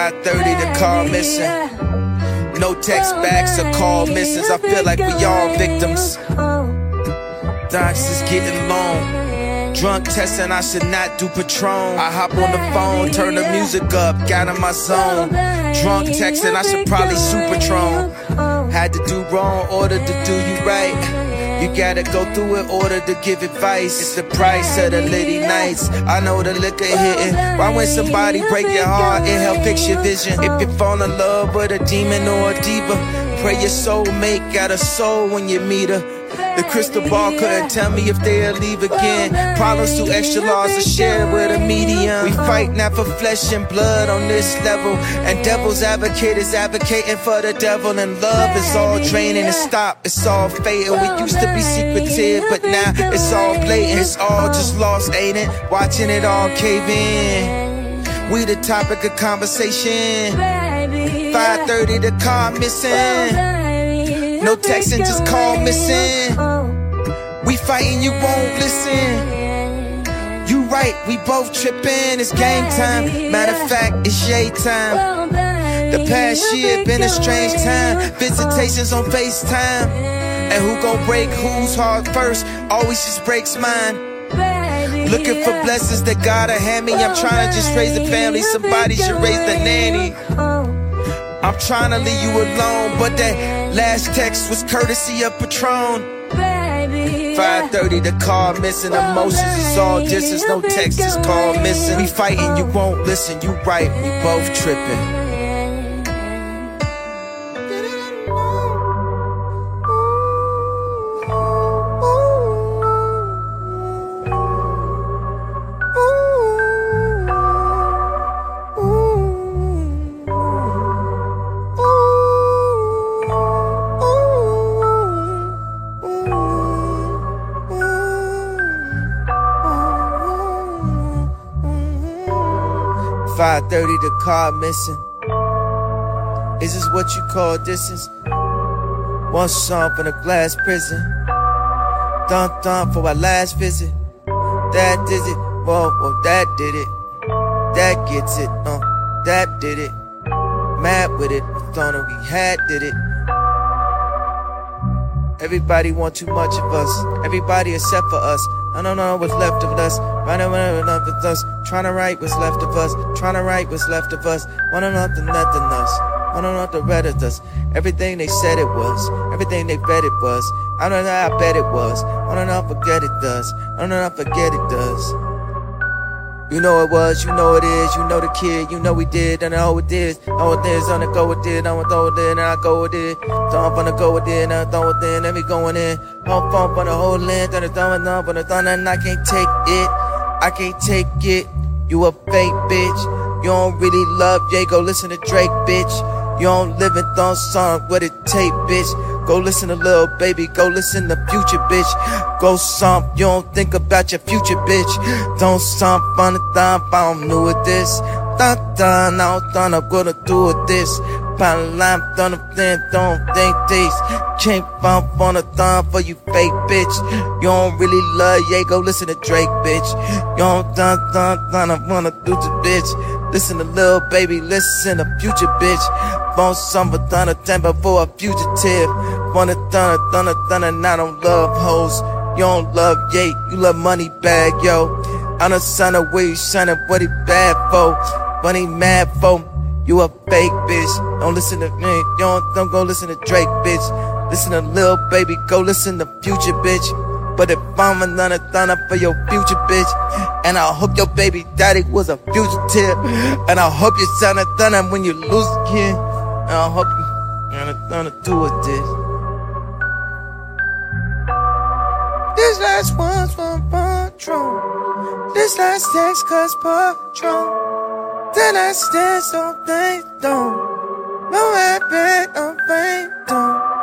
5:30, the car missing. No text backs or call misses. I feel like we all victims. Docs is getting long. Drunk testing, I should not do Patron. I hop on the phone, turn the music up, got in my zone. Drunk texting, I should probably Supertron. Had to do wrong, order to do you right. You gotta go through it, order to give advice. It's the price of the litty nights. I know the liquor hitting. Why when somebody break your heart, it help fix your vision. If you fall in love with a demon or a diva, pray your soulmate got a soul when you meet her. The crystal ball couldn't tell me if they'll leave again. Problems too extra large to share with a medium. We fight not for flesh and blood on this level. And devil's advocate is advocating for the devil. And love is all draining and stop, it's all fatal. We used to be secretive, but now it's all blatant. It's all just lost, ain't it? Watching it all cave in. We the topic of conversation. 5:30, the car missing. No texting, just call missing. We fighting, you won't listen. You right, we both tripping. It's game time. Matter of fact, it's shade time. The past year been a strange time. Visitations on FaceTime. And who gon' break whose heart first? Always just breaks mine. Looking for blessings that God hand me. I'm trying to just raise a family. Somebody should raise the nanny. I'm trying to leave you alone, but that last text was courtesy of Patron. 5:30, the car missing. Emotions is all distance, no text is call missing. We fighting, you won't listen. You right, we both tripping. 5:30, the car missing. Is this what you call distance? One song from the glass prison. Thump thump for our last visit. That did it, whoa, that did it. That gets it, that did it. Mad with it, thought we had did it. Everybody want too much of us. Everybody except for us. I don't know what's left of us. Trying to write what's left of us. Trying to write what's left of us. Wanna know nothing us. Wanna know the red of us. Everything they said it was. Everything they bet it was. I don't know, I bet it was. Wanna know, forget it does. I don't know, forget it does. You know it was, you know it is, you know the kid, you know we did, and I know it is. Know it is, on the go with it, I'm throw it in, and I go with it. Thump on the go with it, and I throw it in, and we going in. Pump on the whole length, and the thumb on the thunder, and I can't take it. I can't take it. You a fake bitch. You don't really love Ye, go listen to Drake, bitch. You don't live in thumb song with a tape, bitch. Go listen to Lil Baby, go listen to Future, bitch. Go stomp, you don't think about your future, bitch. Don't stomp on the thumb, I don't know what this. Dun dun, I don't think I'm gonna do with this. Pound line, don't think this. Can't bump on the thumb for you fake bitch. You don't really love Ye, go listen to Drake, bitch. You don't dun, I wanna do to bitch. Listen to Lil Baby, listen to Future, bitch. Phone summer, thunder, temper for a fugitive. Wanna thunder, and I don't love hoes. You don't love Ye, you love money bag, yo. I'm the son of where you shining, what he bad for, what he mad for. You a fake bitch, don't listen to me, you don't go listen to Drake, bitch. Listen to Lil Baby, go listen to Future, bitch. But if I'm another thunder for your future, bitch. And I hope your baby daddy was a fugitive. And I hope you sound a thunder when you lose again. And I hope you got nothing to do with this. This last one's from Patron. This last text cause Patron. Then I stand so they don't. No, I bet I'm fake, don't.